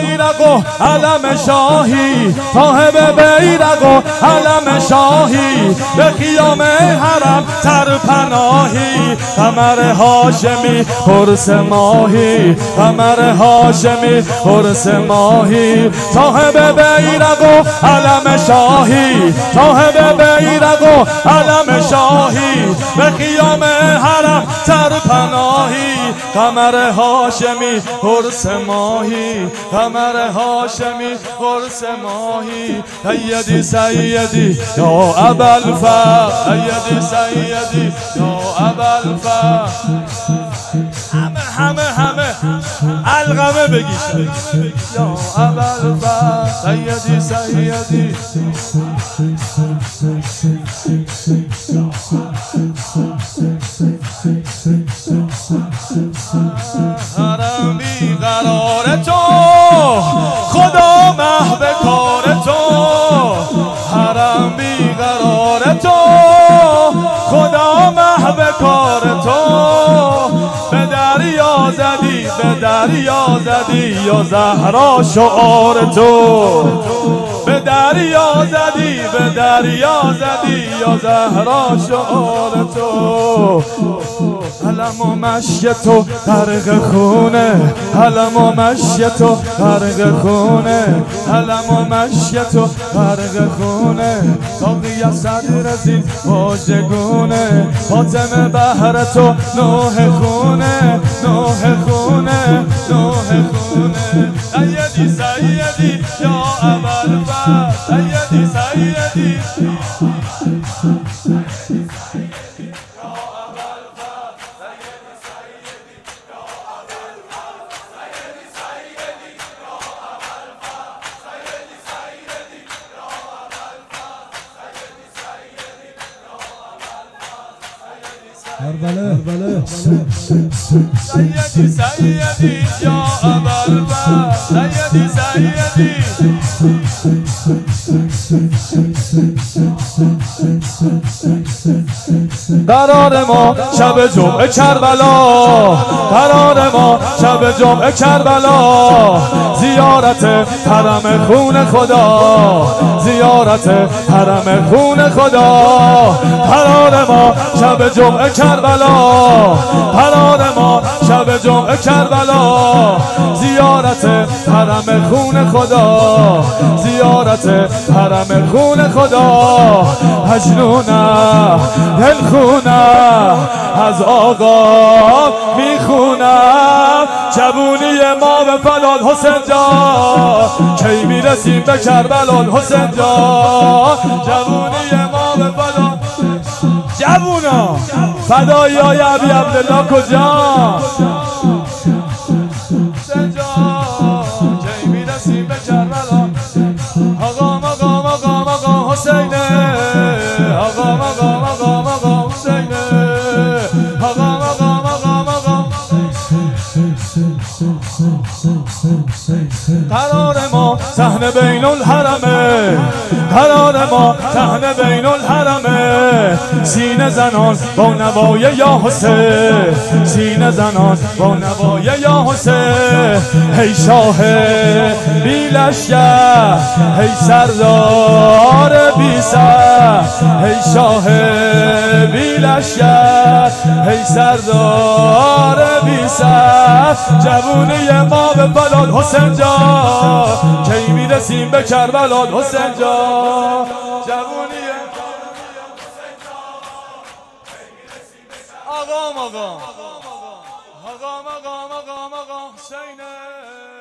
بیرق و علم شاهی، صاحب بیرق و علم شاهی، به خیام حرم سرپناهی، قمر هاشمی قرص ماهی، قمر هاشمی قرص ماهی، صاحب بیرق و علم شاهی، صاحب بیرق و علم شاهی، به خیام حرم سرپناهی، قمر هاشمی قرص ماهی، قمر هاشمی قرص ماهی، سیدی سیدی یا ابوالفضل، سیدی سیدی یا ابوالفضل، همه القمه بگیش یا ابوالفضل، سیدی سیدی حرم بیقرار تو خدا محو کار تو، حرم بیقرار تو خدا محو کار تو، به دریا زدی به دریا زدی یا زهرا شعار تو، به دریا زدی به دریا زدی یا زهرا شعار تو، علم و مشی تو غرق خونه، علم و مشی تو غرق خونه، علم و مشی تو غرق خونه، ساقی از صدر زین واژگونه، خاتم بحر تو نوح خونه، نوح خونه، نوح خونه، سیدی سیدی یا ابوالفضل، سیدی سیدی سیدی سیدی یا ابوالفضل، سیدی سیدی قرار ما شب جمعه کربلا، قرار ما شب جمعه کربلا، زیارت حرم خون خدا، زیارت حرم خون خدا، قرار ما شب جمعه کربلا، قرار ما شب جمعه کربلا، زیارت حرم خون خدا، زیارت حرم خون خدا، مجنونم دلخونم از آقا میخونم، جوونی ما به فلان حسین جان، کی میرسیم به کربلان حسین جان، جوونی ما به فلان جوونا، فدایی های ابی عبدالله کجا حسین جان، کی میرسیم به کربلان، آقا مقام آقا مقام حسینه، آقا مقام آقا مقام حسینه، آقا مقام آقا مقام، قرار ما صحنه بین الحرمه، قرار ما صحنه بین الحرمه، سینه زنان با نوای یا حسین، سینه زنان با نوای یا حسین، هی شاه بی لشکر، هی سردار بی سر، هی شاه بی لشکر، هی سردار بی سر، جوونی ما به فلان حسین جان، کی میرسیم به کربلان حسین جان، جوونی آقا مقام آقا مقام آقا مقام حسینه.